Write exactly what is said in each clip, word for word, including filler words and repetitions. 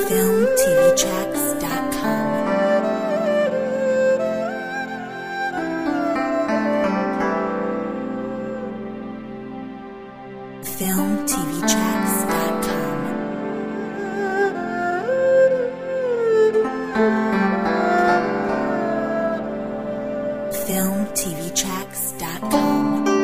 film t v tracks dot com. film t v tracks dot com. film t v tracks dot com.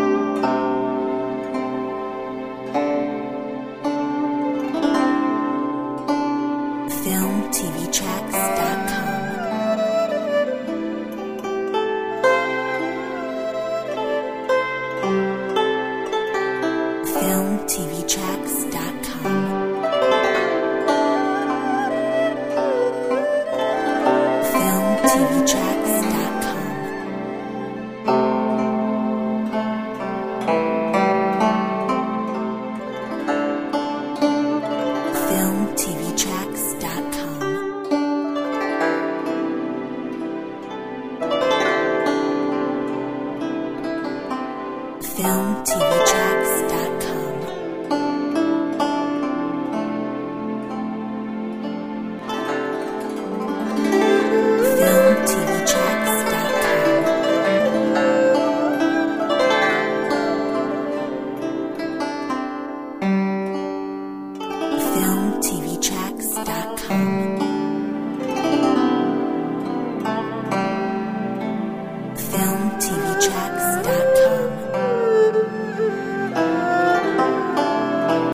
film t v tracks dot com. film t v tracks dot com. film t v tracks dot com. film t v tracks dot com. film t v tracks dot com. film t v tracks dot com. film t v tracks dot com.